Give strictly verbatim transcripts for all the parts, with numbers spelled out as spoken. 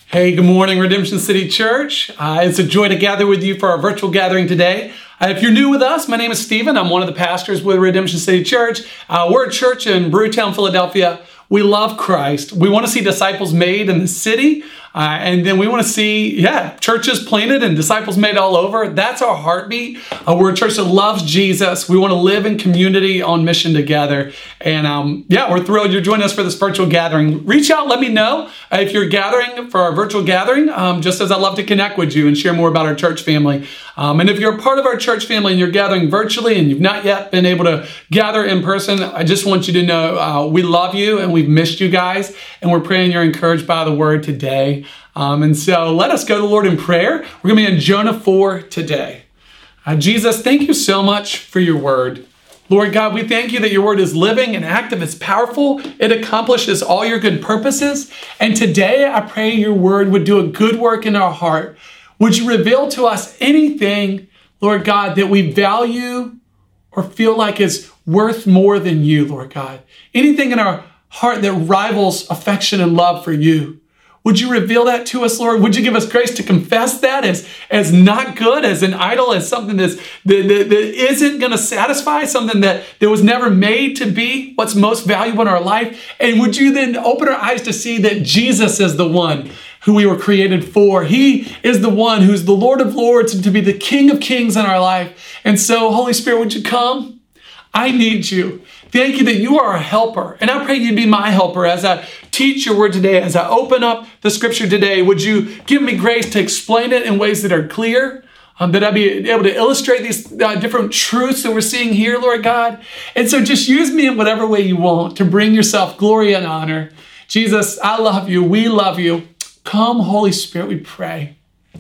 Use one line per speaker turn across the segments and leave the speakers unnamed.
Hey, good morning, Redemption City Church. Uh, it's a joy to gather with you for our virtual gathering today. Uh, if you're new with us, my name is Stephen. I'm one of the pastors with Redemption City Church. Uh, we're a church in Brewtown, Philadelphia. We love Christ. We want to see disciples made in the city. Uh, and then we want to see, yeah, churches planted and disciples made all over. That's our heartbeat. Uh, we're a church that loves Jesus. We want to live in community on mission together. And um, yeah, we're thrilled you're joining us for this virtual gathering. Reach out, let me know uh, if you're gathering for our virtual gathering, um, just as I love to connect with you and share more about our church family. Um, and if you're a part of our church family and you're gathering virtually and you've not yet been able to gather in person, I just want you to know uh, we love you and we've missed you guys. And we're praying you're encouraged by the word today. Um, and so let us go to the Lord in prayer. We're going to be in Jonah four today. Uh, Jesus, thank you so much for your word. Lord God, we thank you that your word is living and active. It's powerful. It accomplishes all your good purposes. And today I pray your word would do a good work in our heart. Would you reveal to us anything, Lord God, that we value or feel like is worth more than you, Lord God? Anything in our heart that rivals affection and love for you? Would you reveal that to us, Lord? Would you give us grace to confess that as, as not good, as an idol, as something that's, that, that, that isn't going to satisfy, something that, that was never made to be what's most valuable in our life? And would you then open our eyes to see that Jesus is the one who we were created for? He is the one who's the Lord of Lords and to be the King of Kings in our life. And so, Holy Spirit, would you come? I need you. Thank you that you are a helper. And I pray you'd be my helper as I teach your word today, as I open up the scripture today. Would you give me grace to explain it in ways that are clear, um, that I'd be able to illustrate these uh, different truths that we're seeing here, Lord God. And so just use me in whatever way you want to bring yourself glory and honor. Jesus, I love you. We love you. Come, Holy Spirit, we pray.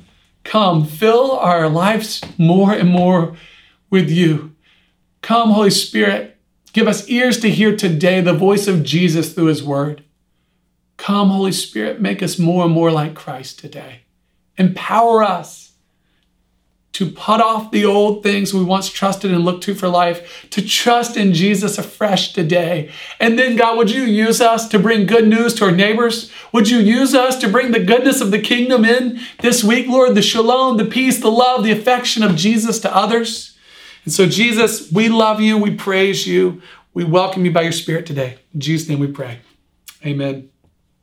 Come, fill our lives more and more with you. Come, Holy Spirit. Give us ears to hear today the voice of Jesus through his word. Come, Holy Spirit, make us more and more like Christ today. Empower us to put off the old things we once trusted and looked to for life, to trust in Jesus afresh today. And then, God, would you use us to bring good news to our neighbors? Would you use us to bring the goodness of the kingdom in this week, Lord, the shalom, the peace, the love, the affection of Jesus to others? And so, Jesus, we love you. We praise you. We welcome you by your Spirit today. In Jesus' name we pray. Amen.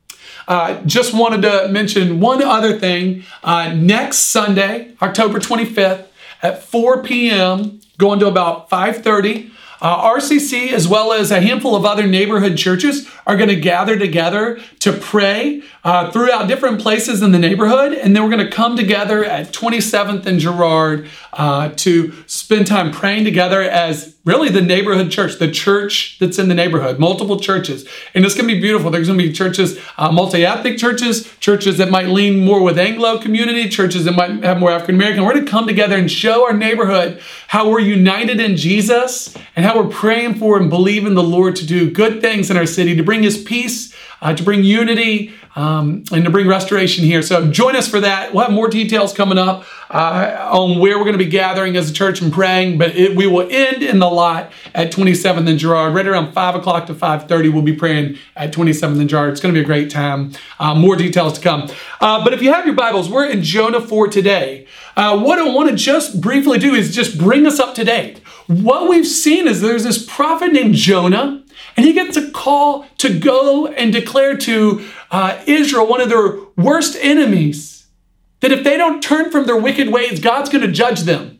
Uh, just wanted to mention one other thing. Uh, next Sunday, October twenty-fifth at four p.m., going to about five thirty, uh, R C C, as well as a handful of other neighborhood churches, are going to gather together to pray uh, throughout different places in the neighborhood. And then we're going to come together at twenty-seventh and Girard uh, to spend time praying together as really the neighborhood church, the church that's in the neighborhood, multiple churches. And it's going to be beautiful. There's going to be churches, uh, multi-ethnic churches, churches that might lean more with Anglo community, churches that might have more African-American. We're going to come together and show our neighborhood how we're united in Jesus and how we're praying for and believing the Lord to do good things in our city, to bring his peace, uh, to bring unity, um, and to bring restoration here. So join us for that. We'll have more details coming up uh, on where we're going to be gathering as a church and praying, but it, we will end in the lot at twenty-seventh and Girard. Right around five o'clock to five thirty, we'll be praying at twenty-seventh and Girard. It's going to be a great time. Uh, more details to come. Uh, but if you have your Bibles, we're in Jonah four today. Uh, what I want to just briefly do is just bring us up to date. What we've seen is there's this prophet named Jonah, and he gets a call to go and declare to uh, Israel, one of their worst enemies, that if they don't turn from their wicked ways, God's going to judge them.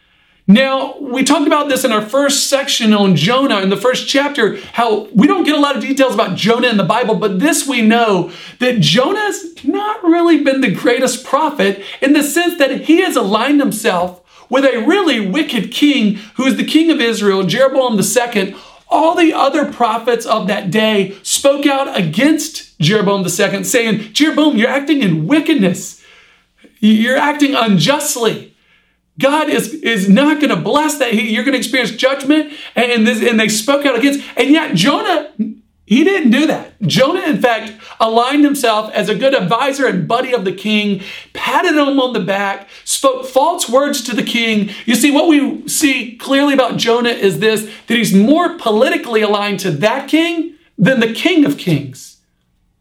Now, we talked about this in our first section on Jonah in the first chapter, how we don't get a lot of details about Jonah in the Bible, but this we know that Jonah's not really been the greatest prophet in the sense that he has aligned himself with a really wicked king who is the king of Israel, Jeroboam the Second. All the other prophets of that day spoke out against Jeroboam the Second, saying, Jeroboam, you're acting in wickedness. You're acting unjustly. God is, is not going to bless that. He, you're going to experience judgment. And, this, and they spoke out against. And yet Jonah, he didn't do that. Jonah, in fact, aligned himself as a good advisor and buddy of the king, patted him on the back, spoke false words to the king. You see, what we see clearly about Jonah is this, that he's more politically aligned to that king than the King of Kings.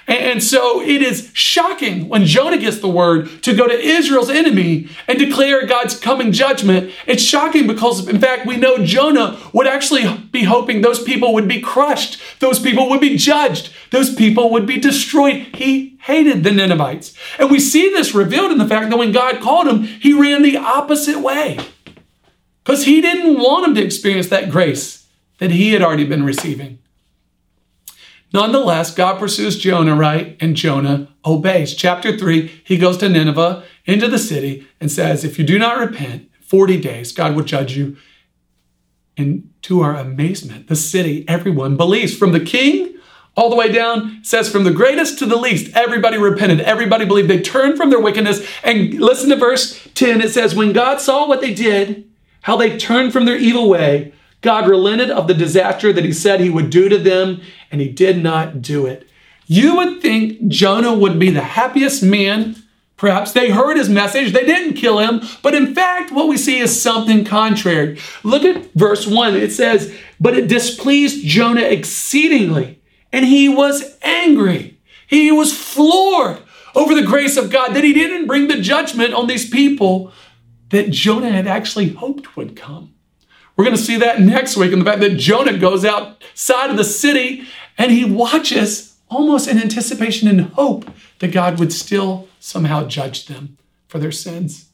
And so it is shocking when Jonah gets the word to go to Israel's enemy and declare God's coming judgment. It's shocking because, in fact, we know Jonah would actually be hoping those people would be crushed. Those people would be judged. Those people would be destroyed. He hated the Ninevites. And we see this revealed in the fact that when God called him, he ran the opposite way because he didn't want him to experience that grace that he had already been receiving. Nonetheless, God pursues Jonah, right? And Jonah obeys. Chapter three, he goes to Nineveh, into the city, and says, if you do not repent, forty days, God will judge you. And to our amazement, the city, everyone believes. From the king all the way down, it says from the greatest to the least, everybody repented. Everybody believed. They turned from their wickedness. And listen to verse ten. It says, when God saw what they did, how they turned from their evil way, God relented of the disaster that he said he would do to them, and he did not do it. You would think Jonah would be the happiest man. Perhaps they heard his message. They didn't kill him. But in fact, what we see is something contrary. Look at verse one. It says, but it displeased Jonah exceedingly, and he was angry. He was floored over the grace of God that he didn't bring the judgment on these people that Jonah had actually hoped would come. We're going to see that next week in the fact that Jonah goes outside of the city and he watches almost in anticipation and hope that God would still somehow judge them for their sins.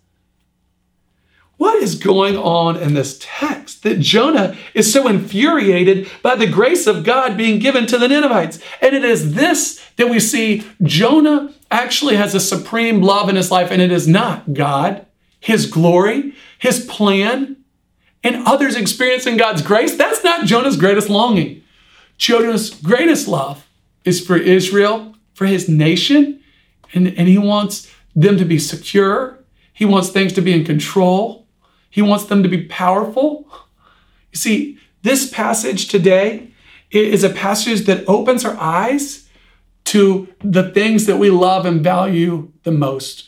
What is going on in this text that Jonah is so infuriated by the grace of God being given to the Ninevites? And it is this that we see Jonah actually has a supreme love in his life, and it is not God, his glory, his plan, and others experiencing God's grace. That's not Jonah's greatest longing. Jonah's greatest love is for Israel, for his nation, and, and he wants them to be secure. He wants things to be in control. He wants them to be powerful. You see, this passage today is a passage that opens our eyes to the things that we love and value the most.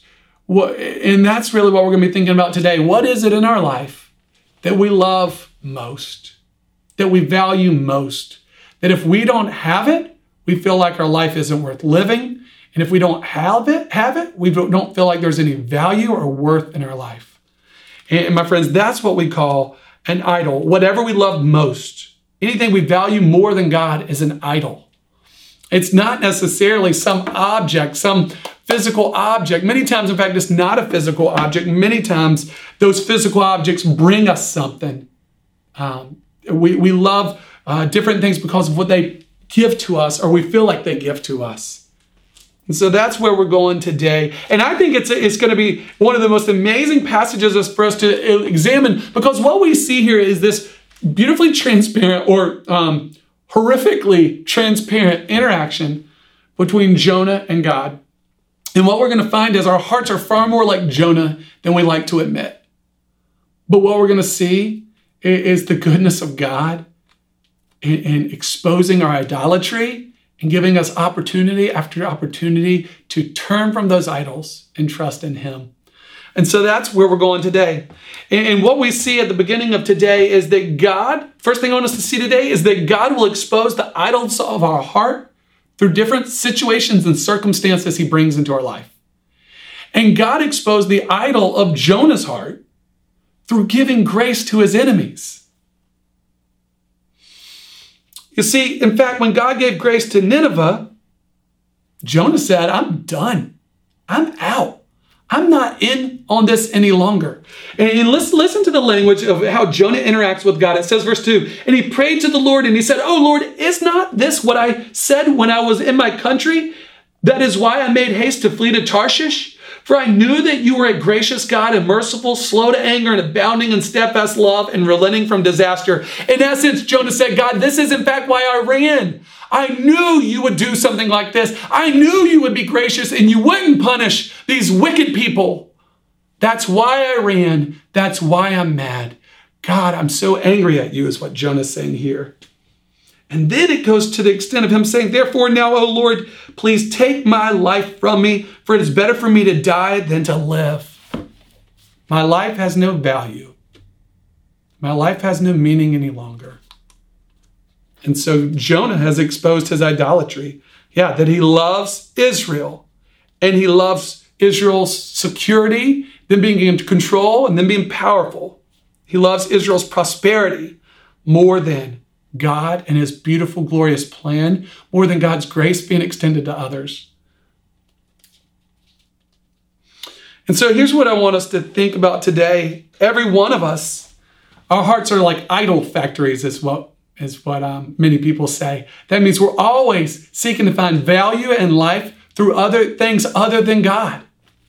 And that's really what we're going to be thinking about today. What is it in our life that we love most, that we value most, that if we don't have it, we feel like our life isn't worth living. And if we don't have it, have it, we don't feel like there's any value or worth in our life. And my friends, that's what we call an idol. Whatever we love most, anything we value more than God is an idol. It's not necessarily some object, some physical object. Many times, in fact, it's not a physical object. Many times, those physical objects bring us something. Um, we, we love uh, different things because of what they give to us, or we feel like they give to us. And so that's where we're going today. And I think it's, it's going to be one of the most amazing passages for us to examine, because what we see here is this beautifully transparent or um, horrifically transparent interaction between Jonah and God. And what we're going to find is our hearts are far more like Jonah than we like to admit. But what we're going to see is the goodness of God in, in exposing our idolatry and giving us opportunity after opportunity to turn from those idols and trust in him. And so that's where we're going today. And what we see at the beginning of today is that God, first thing I want us to see today is that God will expose the idols of our heart through different situations and circumstances he brings into our life. And God exposed the idol of Jonah's heart through giving grace to his enemies. You see, in fact, when God gave grace to Nineveh, Jonah said, I'm done. I'm out. I'm not in on this any longer. And listen, listen to the language of how Jonah interacts with God. It says, verse two, and he prayed to the Lord and he said, oh Lord, is not this what I said when I was in my country? That is why I made haste to flee to Tarshish. For I knew that you were a gracious God and merciful, slow to anger and abounding in steadfast love and relenting from disaster. In essence, Jonah said, God, this is in fact why I ran. I knew you would do something like this. I knew you would be gracious and you wouldn't punish these wicked people. That's why I ran. That's why I'm mad. God, I'm so angry at you is what Jonah's saying here. And then it goes to the extent of him saying, therefore now, O Lord, please take my life from me, for it is better for me to die than to live. My life has no value. My life has no meaning any longer. And so Jonah has exposed his idolatry Yeah, that he loves Israel, and he loves Israel's security, them being in control, and them being powerful. He loves Israel's prosperity more than God and his beautiful, glorious plan, more than God's grace being extended to others. And so here's what I want us to think about today. Every one of us, our hearts are like idol factories, is what, is what um, many people say. That means we're always seeking to find value in life through other things other than God.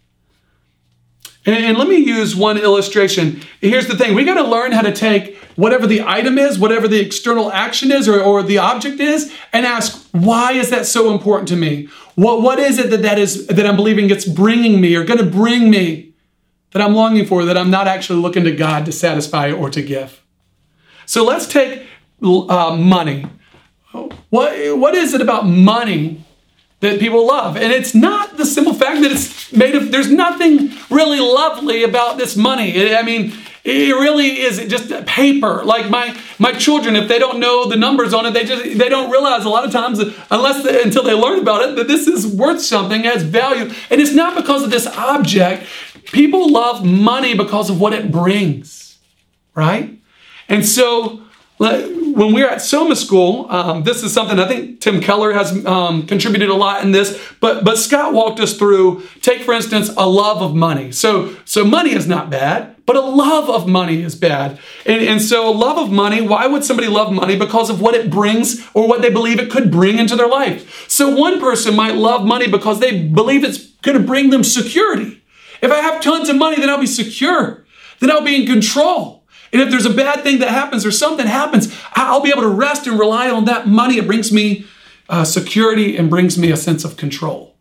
And, and let me use one illustration. Here's the thing. We got to learn how to take whatever the item is, whatever the external action is, or, or the object is, and ask, why is that so important to me? What, what is it that, that is that I'm believing it's bringing me or going to bring me, that I'm longing for, that I'm not actually looking to God to satisfy or to give? So let's take uh, money. What, what is it about money that people love? And it's not the simple fact that it's made of, there's nothing really lovely about this money. I mean, it really is just paper. Like my my children, if they don't know the numbers on it, they just they don't realize a lot of times, unless they, until they learn about it, that this is worth something, has value. And it's not because of this object. People love money because of what it brings, right? And so when we were at Soma School, um, this is something I think Tim Keller has um, contributed a lot in this, but but Scott walked us through, take for instance, a love of money. So, so money is not bad, but a love of money is bad. And, and so a love of money, why would somebody love money? Because of what it brings or what they believe it could bring into their life. So one person might love money because they believe it's going to bring them security. If I have tons of money, then I'll be secure. Then I'll be in control. And if there's a bad thing that happens or something happens, I'll be able to rest and rely on that money. It brings me uh, security and brings me a sense of control.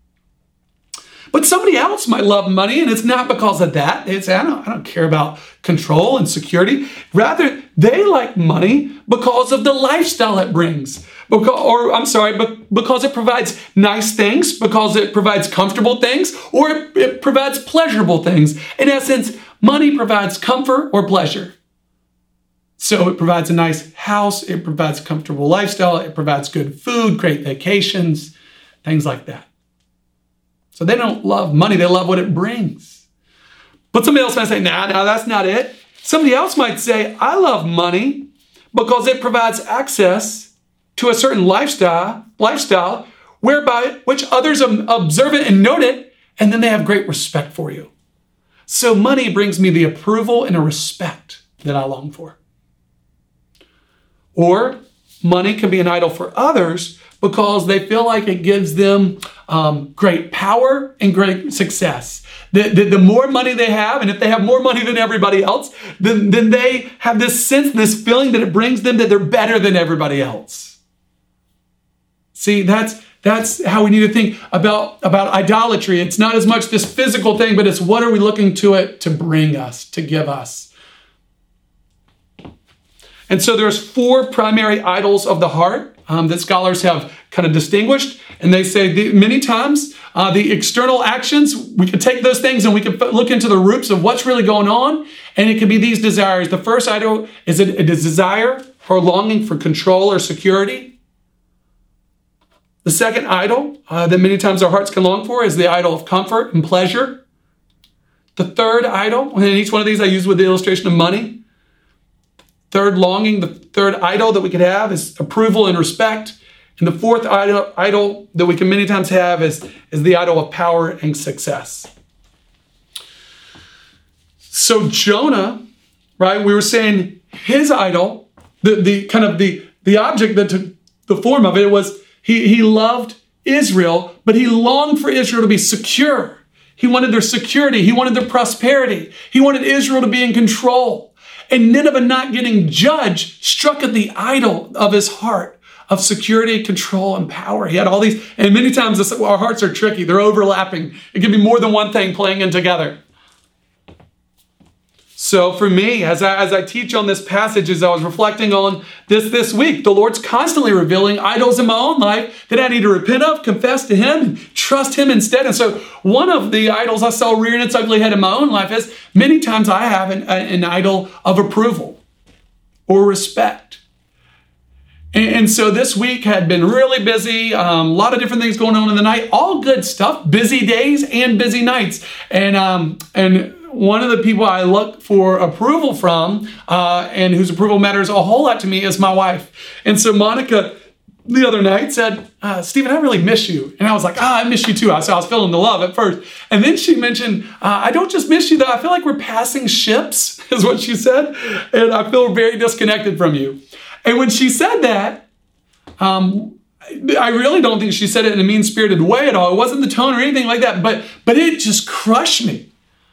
But somebody else might love money, and it's not because of that. It's, I don't, I don't care about control and security. Rather, they like money because of the lifestyle it brings. Because, or I'm sorry, but because it provides nice things, because it provides comfortable things, or it, it provides pleasurable things. In essence, money provides comfort or pleasure. So it provides a nice house, it provides a comfortable lifestyle, it provides good food, great vacations, things like that. So they don't love money, they love what it brings. But somebody else might say, nah, nah, that's not it. Somebody else might say, I love money because it provides access to a certain lifestyle, lifestyle whereby which others observe it and note it, and then they have great respect for you. So money brings me the approval and a respect that I long for. Or money can be an idol for others because they feel like it gives them um, great power and great success. The, the, the more money they have, and if they have more money than everybody else, then, then they have this sense, this feeling that it brings them that they're better than everybody else. See, that's that's how we need to think about, about idolatry. It's not as much this physical thing, but it's what are we looking to it to bring us, to give us. And so there's four primary idols of the heart um, that scholars have kind of distinguished. And they say the, many times uh, the external actions, we can take those things and we can look into the roots of what's really going on. And it can be these desires. The first idol is a, a desire or longing for control or security. The second idol uh, that many times our hearts can long for is the idol of comfort and pleasure. The third idol, and each one of these I use with the illustration of money. Third longing, the third idol that we could have is approval and respect. And the fourth idol, idol that we can many times have is, is the idol of power and success. So Jonah, right, we were saying his idol, the, the kind of the, the object that took the form of it was He, he loved Israel, but he longed for Israel to be secure. He wanted their security. He wanted their prosperity. He wanted Israel to be in control. And Nineveh not getting judged struck at the idol of his heart of security, control, and power. He had all these, and many times this, our hearts are tricky. They're overlapping. It can be more than one thing playing in together. So for me, as I, as I teach on this passage, as I was reflecting on this this week, the Lord's constantly revealing idols in my own life that I need to repent of, confess to Him, and trust Him instead. And so one of the idols I saw rearing its ugly head in my own life is many times I have an, an idol of approval or respect. And, and so this week had been really busy, um, a lot of different things going on in the night, all good stuff, busy days and busy nights. And, um, and one of the people I look for approval from, uh, and whose approval matters a whole lot to me, is my wife. And so Monica the other night said, uh, Stephen, I really miss you. And I was like, ah, I miss you too. So I was feeling the love at first. And then she mentioned, uh, I don't just miss you though. I feel like we're passing ships, is what she said. And I feel very disconnected from you. And when she said that, um, I really don't think she said it in a mean-spirited way at all. It wasn't the tone or anything like that, but, but it just crushed me.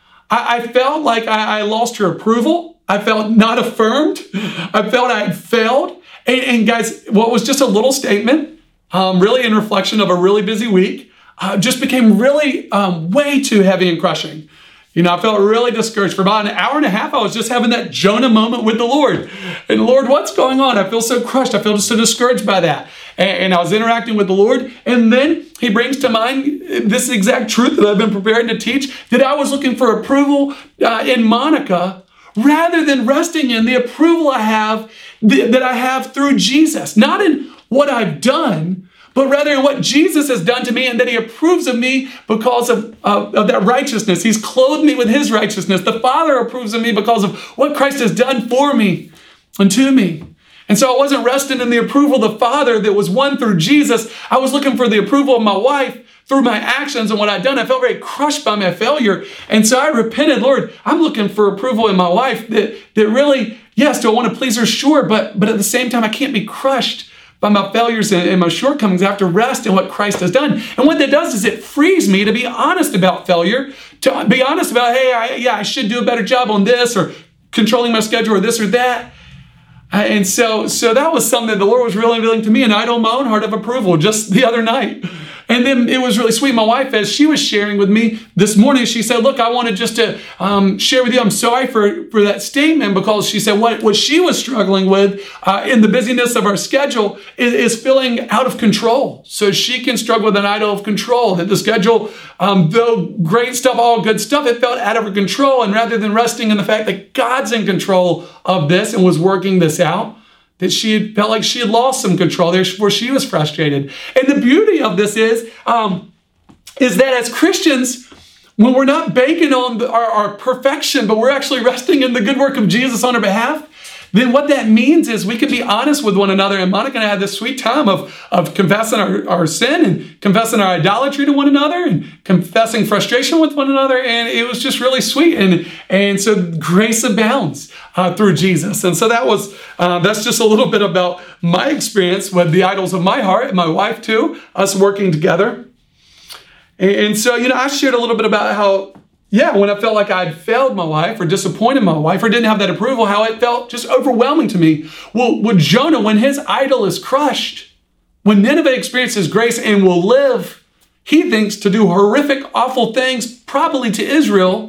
I, I felt like I, I lost her approval. I felt not affirmed. I felt I had failed. And, and guys, what was just a little statement, um, really in reflection of a really busy week, uh, just became really um, way too heavy and crushing. You know, I felt really discouraged. For about an hour and a half, I was just having that Jonah moment with the Lord. And Lord, what's going on? I feel so crushed. I feel so discouraged by that. And, and I was interacting with the Lord. And then he brings to mind this exact truth that I've been preparing to teach, that I was looking for approval uh, in Monica rather than resting in the approval I have, th- that I have through Jesus. Not in what I've done, but rather in what Jesus has done to me, and that he approves of me because of, uh, of that righteousness. He's clothed me with his righteousness. The Father approves of me because of what Christ has done for me and to me. And so I wasn't resting in the approval of the Father that was won through Jesus. I was looking for the approval of my wife through my actions and what I'd done. I felt very crushed by my failure. And so I repented. Lord, I'm looking for approval in my wife that, that really, yes, do I want to please her? Sure. But, but at the same time, I can't be crushed by my failures and, and my shortcomings. I have to rest in what Christ has done. And what that does is it frees me to be honest about failure, to be honest about, hey, I, yeah, I should do a better job on this, or controlling my schedule, or this or that. Uh, and so, so that was something that the Lord was really revealing to me, and I idle my own heart of approval just the other night. And then it was really sweet. My wife, as she was sharing with me this morning, she said, look, I wanted just to um, share with you, I'm sorry for, for that statement, because she said what, what she was struggling with uh, in the busyness of our schedule is, is feeling out of control. So she can struggle with an idol of control, that the schedule, um, though great stuff, all good stuff, it felt out of her control. And rather than resting in the fact that God's in control of this and was working this out, that she had felt like she had lost some control, therefore she was frustrated. And the beauty of this is, um, is that as Christians, when we're not banking on the, our, our perfection, but we're actually resting in the good work of Jesus on our behalf, then what that means is we can be honest with one another. And Monica and I had this sweet time of, of confessing our, our sin and confessing our idolatry to one another and confessing frustration with one another. And it was just really sweet. And, and so grace abounds uh, through Jesus. And so that was, uh, that's just a little bit about my experience with the idols of my heart, and my wife too, us working together. And, and so, you know, I shared a little bit about how, yeah, when I felt like I'd failed my wife or disappointed my wife or didn't have that approval, how it felt just overwhelming to me. Well, with Jonah, when his idol is crushed, when Nineveh experiences grace and will live, he thinks to do horrific, awful things, probably to Israel.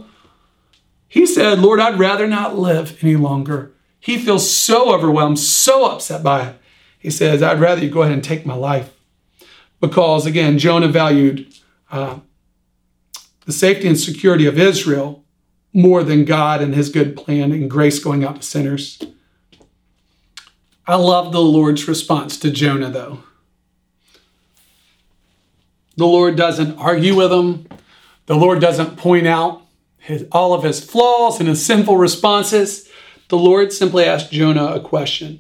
He said, Lord, I'd rather not live any longer. He feels so overwhelmed, so upset by it. He says, I'd rather you go ahead and take my life. Because, again, Jonah valued uh, the safety and security of Israel more than God and his good plan and grace going out to sinners. I love the Lord's response to Jonah, though. The Lord doesn't argue with him. The Lord doesn't point out his, all of his flaws and his sinful responses. The Lord simply asked Jonah a question.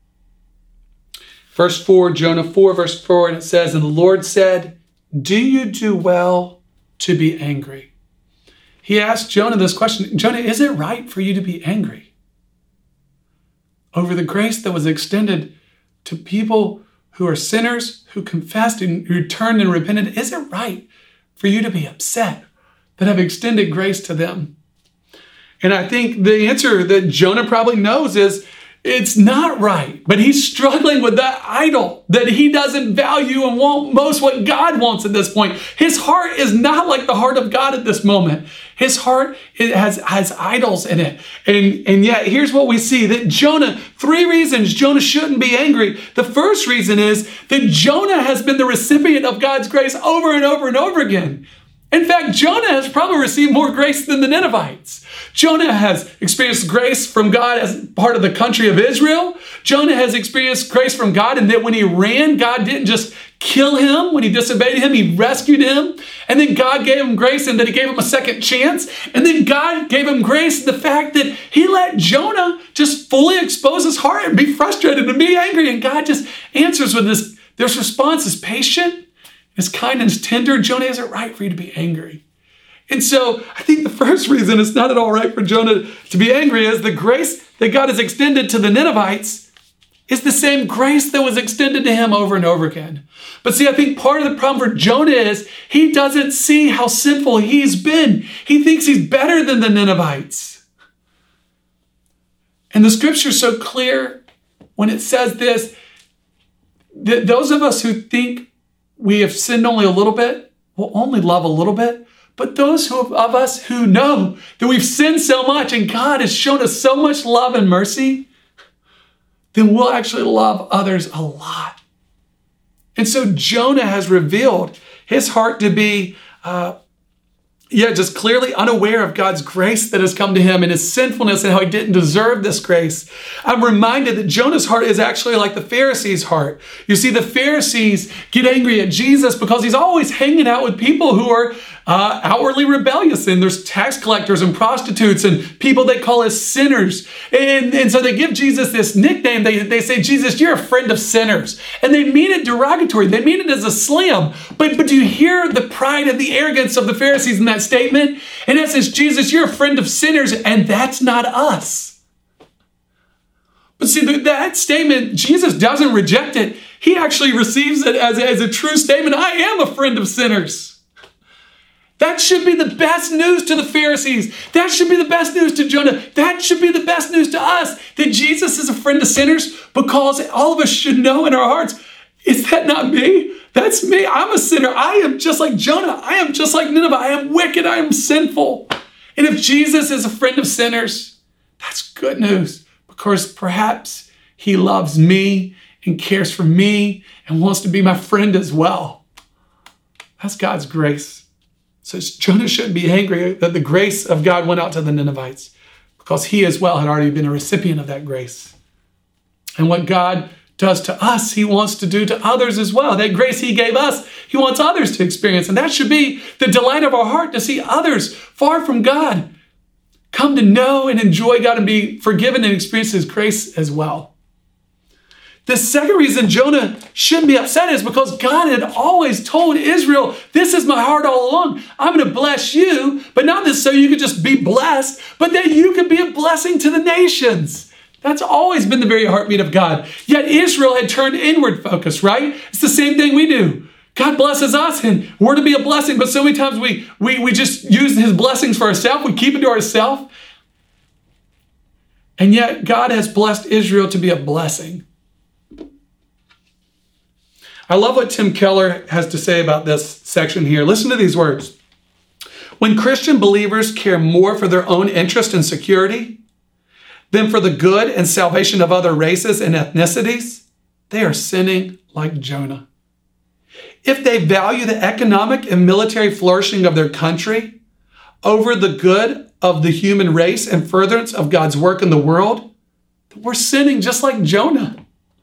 Verse four, Jonah four, verse four, and it says, and the Lord said, do you do well to be angry? He asked Jonah this question. Jonah, is it right for you to be angry over the grace that was extended to people who are sinners, who confessed and who turned and repented? Is it right for you to be upset that I've extended grace to them? And I think the answer that Jonah probably knows is it's not right, but he's struggling with that idol that he doesn't value and want most what God wants at this point. His heart is not like the heart of God at this moment. His heart it has, has idols in it. And, and yet here's what we see, that Jonah, three reasons Jonah shouldn't be angry. The first reason is that Jonah has been the recipient of God's grace over and over and over again. In fact, Jonah has probably received more grace than the Ninevites. Jonah has experienced grace from God as part of the country of Israel. Jonah has experienced grace from God in that when he ran, God didn't just kill him. When he disobeyed him, he rescued him. And then God gave him grace and that he gave him a second chance. And then God gave him grace in the fact that he let Jonah just fully expose his heart and be frustrated and be angry. And God just answers with this. This response is patient. It's kind and it's tender. Jonah, is it right for you to be angry? And so I think the first reason it's not at all right for Jonah to be angry is the grace that God has extended to the Ninevites is the same grace that was extended to him over and over again. But see, I think part of the problem for Jonah is he doesn't see how sinful he's been. He thinks he's better than the Ninevites. And the scripture is so clear when it says this, that those of us who think we have sinned only a little bit, will only love a little bit. But those who, of us who know that we've sinned so much and God has shown us so much love and mercy, then we'll actually love others a lot. And so Jonah has revealed his heart to be, uh, yeah, just clearly unaware of God's grace that has come to him and his sinfulness and how he didn't deserve this grace. I'm reminded that Jonah's heart is actually like the Pharisees' heart. You see, the Pharisees get angry at Jesus because he's always hanging out with people who are uh, outwardly rebellious. And there's tax collectors and prostitutes and people they call as sinners. And, and so they give Jesus this nickname. They, they say, Jesus, you're a friend of sinners. And they mean it derogatory. They mean it as a slam. But, but do you hear the pride and the arrogance of the Pharisees in that statement? In essence, Jesus, you're a friend of sinners, and that's not us. But see, that statement, Jesus doesn't reject it. He actually receives it as, as a true statement. I am a friend of sinners. That should be the best news to the Pharisees. That should be the best news to Jonah. That should be the best news to us, that Jesus is a friend of sinners, because all of us should know in our hearts, is that not me? That's me. I'm a sinner. I am just like Jonah. I am just like Nineveh. I am wicked. I am sinful. And if Jesus is a friend of sinners, that's good news, because perhaps he loves me and cares for me and wants to be my friend as well. That's God's grace. So Jonah shouldn't be angry that the grace of God went out to the Ninevites, because he as well had already been a recipient of that grace. And what God does to us, he wants to do to others as well. That grace he gave us, he wants others to experience. And that should be the delight of our heart, to see others far from God come to know and enjoy God and be forgiven and experience his grace as well. The second reason Jonah shouldn't be upset is because God had always told Israel, this is my heart all along. I'm going to bless you, but not this so you could just be blessed, but that you could be a blessing to the nations. That's always been the very heartbeat of God. Yet Israel had turned inward focus, right? It's the same thing we do. God blesses us and we're to be a blessing, but so many times we, we, we just use his blessings for ourselves. We keep it to ourselves. And yet God has blessed Israel to be a blessing. I love what Tim Keller has to say about this section here. Listen to these words. When Christian believers care more for their own interest and security than for the good and salvation of other races and ethnicities, they are sinning like Jonah. If they value the economic and military flourishing of their country over the good of the human race and furtherance of God's work in the world, we're sinning just like Jonah.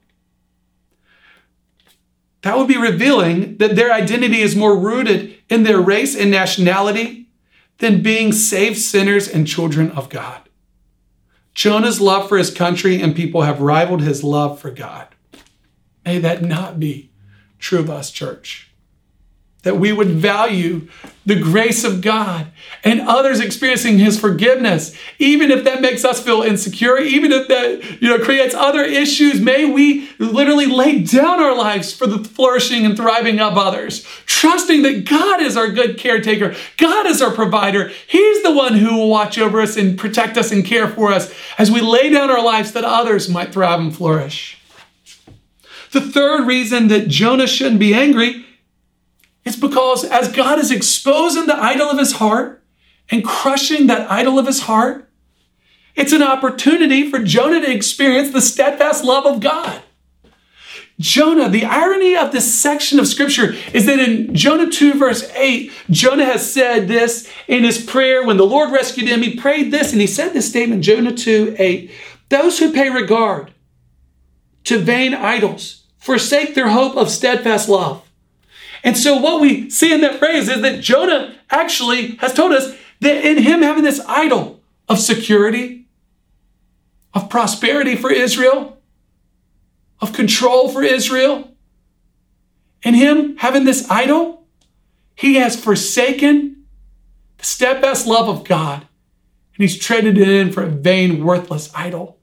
That would be revealing that their identity is more rooted in their race and nationality than being saved sinners and children of God. Jonah's love for his country and people have rivaled his love for God. May that not be true of us, church. That we would value the grace of God and others experiencing his forgiveness, even if that makes us feel insecure, even if that, you know, creates other issues. May we literally lay down our lives for the flourishing and thriving of others, trusting that God is our good caretaker. God is our provider. He's the one who will watch over us and protect us and care for us as we lay down our lives that others might thrive and flourish. The third reason that Jonah shouldn't be angry, it's because as God is exposing the idol of his heart and crushing that idol of his heart, it's an opportunity for Jonah to experience the steadfast love of God. Jonah, the irony of this section of scripture is that in Jonah two, verse eight, Jonah has said this in his prayer. When the Lord rescued him, he prayed this, and he said this statement, Jonah two, eight, those who pay regard to vain idols forsake their hope of steadfast love. And so what we see in that phrase is that Jonah actually has told us that in him having this idol of security, of prosperity for Israel, of control for Israel, in him having this idol, he has forsaken the steadfast love of God, and he's traded it in for a vain, worthless idol.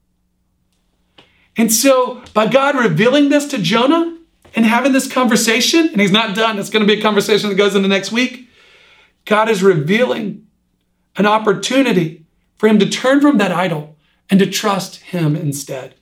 And so by God revealing this to Jonah and having this conversation, and he's not done, it's going to be a conversation that goes into next week, God is revealing an opportunity for him to turn from that idol and to trust him instead.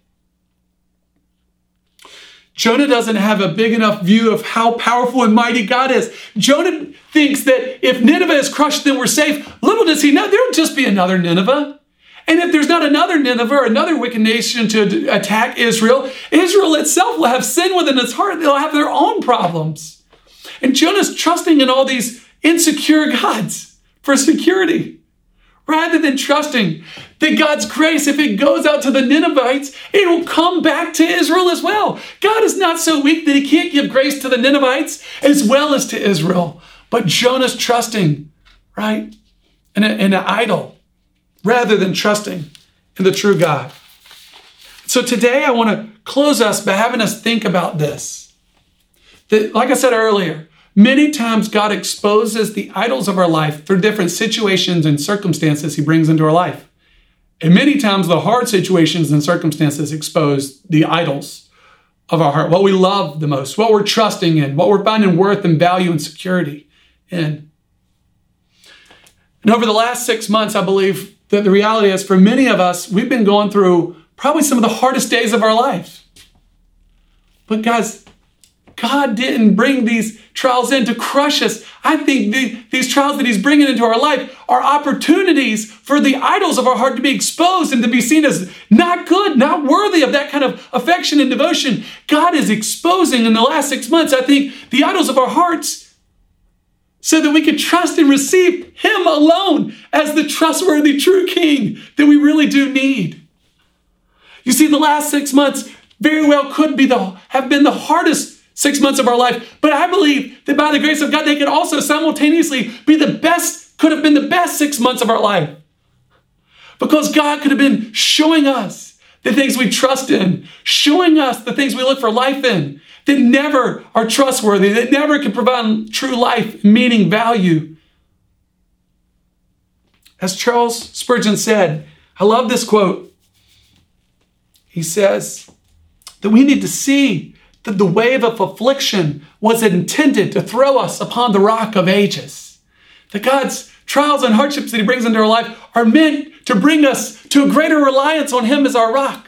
Jonah doesn't have a big enough view of how powerful and mighty God is. Jonah thinks that if Nineveh is crushed, then we're safe. Little does he know, there'll just be another Nineveh. And if there's not another Nineveh or another wicked nation to attack Israel, Israel itself will have sin within its heart. They'll have their own problems. And Jonah's trusting in all these insecure gods for security, rather than trusting that God's grace, if it goes out to the Ninevites, it will come back to Israel as well. God is not so weak that he can't give grace to the Ninevites as well as to Israel. But Jonah's trusting, right, in, a, in an idol rather than trusting in the true God. So today I want to close us by having us think about this. That, like I said earlier, many times God exposes the idols of our life through different situations and circumstances he brings into our life. And many times the hard situations and circumstances expose the idols of our heart, what we love the most, what we're trusting in, what we're finding worth and value and security in. And over the last six months, I believe that the reality is for many of us, we've been going through probably some of the hardest days of our lives. But guys, God didn't bring these trials in to crush us. I think the, these trials that he's bringing into our life are opportunities for the idols of our heart to be exposed and to be seen as not good, not worthy of that kind of affection and devotion. God is exposing in the last six months, I think, the idols of our hearts so that we could trust and receive him alone as the trustworthy true king that we really do need. You see, the last six months very well could be the have been the hardest six months of our life. But I believe that by the grace of God, they could also simultaneously be the best, could have been the best six months of our life. Because God could have been showing us the things we trust in, showing us the things we look for life in, that never are trustworthy, that never can provide true life, meaning, value. As Charles Spurgeon said, I love this quote. He says that we need to see that the wave of affliction was intended to throw us upon the rock of ages. That God's trials and hardships that he brings into our life are meant to bring us to a greater reliance on him as our rock.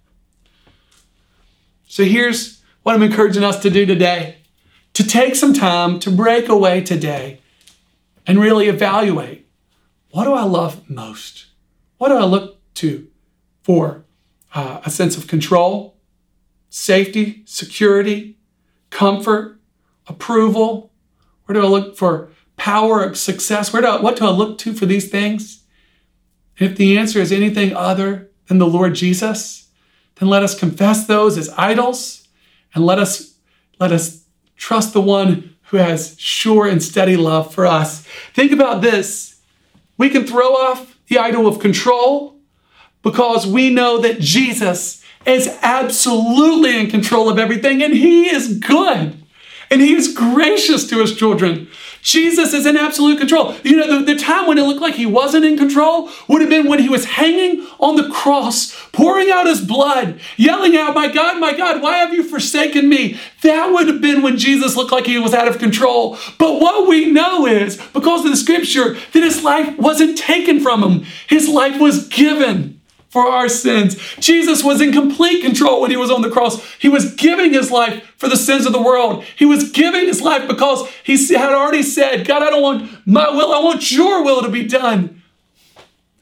So here's what I'm encouraging us to do today. To take some time to break away today and really evaluate, what do I love most? What do I look to for uh, a sense of control, safety, security, comfort, approval? Where do I look for power, success? Where do I, what do I look to for these things? And if the answer is anything other than the Lord Jesus, then let us confess those as idols and let us, let us trust the one who has sure and steady love for us. Think about this. We can throw off the idol of control because we know that Jesus is absolutely in control of everything, and he is good, and he is gracious to his children. Jesus is in absolute control. You know, the, the time when it looked like he wasn't in control would have been when he was hanging on the cross, pouring out his blood, yelling out, "My God, my God, why have you forsaken me?" That would have been when Jesus looked like he was out of control. But what we know is, because of the scripture, that his life wasn't taken from him. His life was given for our sins. Jesus was in complete control when he was on the cross. He was giving his life for the sins of the world. He was giving his life because he had already said, "God, I don't want my will, I want your will to be done."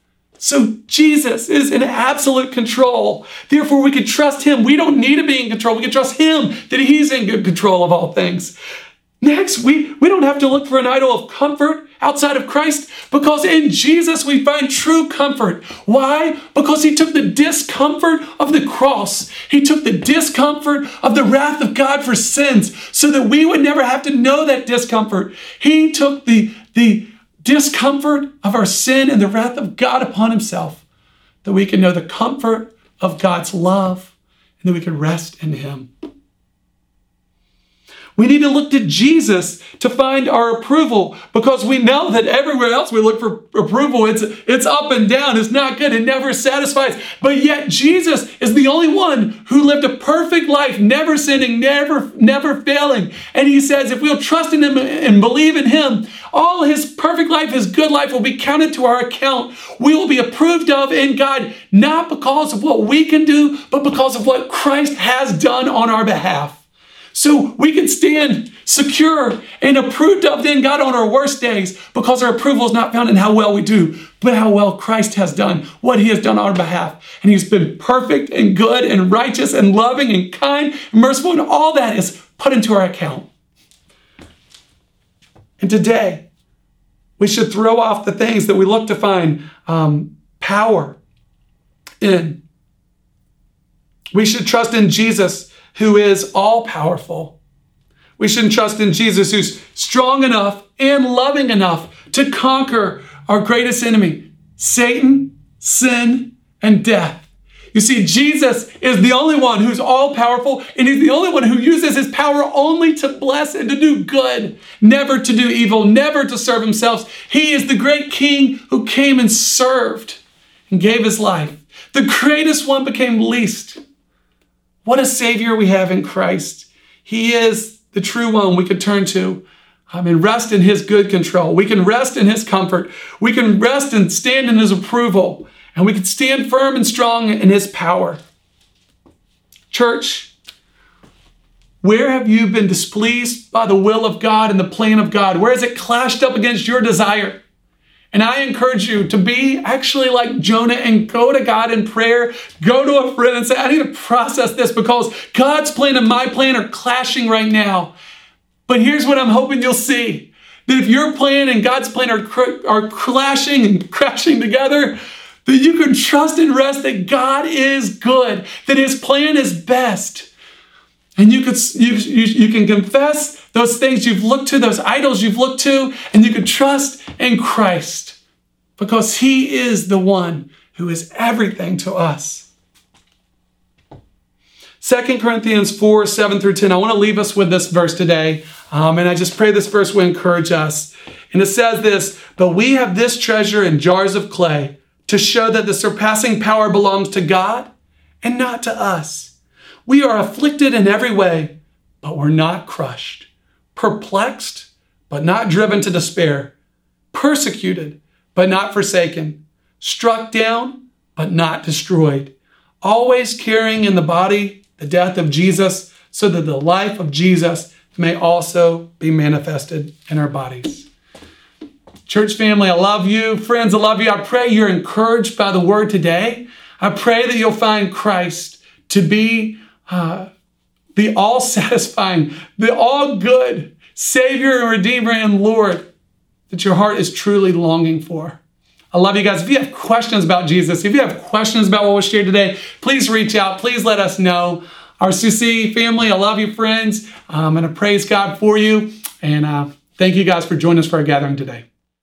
So Jesus is in absolute control. Therefore, we can trust him. We don't need to be in control. We can trust him that he's in good control of all things. Next, we, we don't have to look for an idol of comfort outside of Christ, because in Jesus we find true comfort. Why? Because he took the discomfort of the cross. He took the discomfort of the wrath of God for sins so that we would never have to know that discomfort. He took the, the discomfort of our sin and the wrath of God upon himself, that we can know the comfort of God's love and that we can rest in him. We need to look to Jesus to find our approval, because we know that everywhere else we look for approval, it's, it's up and down. It's not good. It never satisfies. But yet Jesus is the only one who lived a perfect life, never sinning, never, never failing. And he says if we'll trust in him and believe in him, all his perfect life, his good life will be counted to our account. We will be approved of in God, not because of what we can do, but because of what Christ has done on our behalf. So we can stand secure and approved of in God on our worst days, because our approval is not found in how well we do, but how well Christ has done, what he has done on our behalf. And he's been perfect and good and righteous and loving and kind and merciful, and all that is put into our account. And today, we should throw off the things that we look to find um, power in. We should trust in Jesus, who is all-powerful. We should trust in Jesus, who's strong enough and loving enough to conquer our greatest enemy, Satan, sin, and death. You see, Jesus is the only one who's all-powerful, and he's the only one who uses his power only to bless and to do good, never to do evil, never to serve himself. He is the great King who came and served and gave his life. The greatest one became least. What a Savior we have in Christ. He is the true one we could turn to um, and rest in his good control. We can rest in his comfort. We can rest and stand in his approval. And we can stand firm and strong in his power. Church, where have you been displeased by the will of God and the plan of God? Where has it clashed up against your desire? And I encourage you to be actually like Jonah and go to God in prayer. Go to a friend and say, I need to process this because God's plan and my plan are clashing right now. But here's what I'm hoping you'll see. That if your plan and God's plan are, are clashing and crashing together, that you can trust and rest that God is good, that his plan is best. And you could you, you, you can confess those things you've looked to, those idols you've looked to, and you can trust in Christ because he is the one who is everything to us. Second Corinthians four, seven through ten. I want to leave us with this verse today. Um, and I just pray this verse will encourage us. And it says this, but we have this treasure in jars of clay to show that the surpassing power belongs to God and not to us. We are afflicted in every way, but we're not crushed, perplexed, but not driven to despair, persecuted, but not forsaken, struck down, but not destroyed, always carrying in the body the death of Jesus, so that the life of Jesus may also be manifested in our bodies. Church family, I love you. Friends, I love you. I pray you're encouraged by the word today. I pray that you'll find Christ to be Uh, the all-satisfying, the all-good Savior and Redeemer and Lord that your heart is truly longing for. I love you guys. If you have questions about Jesus, if you have questions about what was shared today, please reach out. Please let us know. Our C C family, I love you, friends. Um, and I praise God for you. And uh, thank you guys for joining us for our gathering today.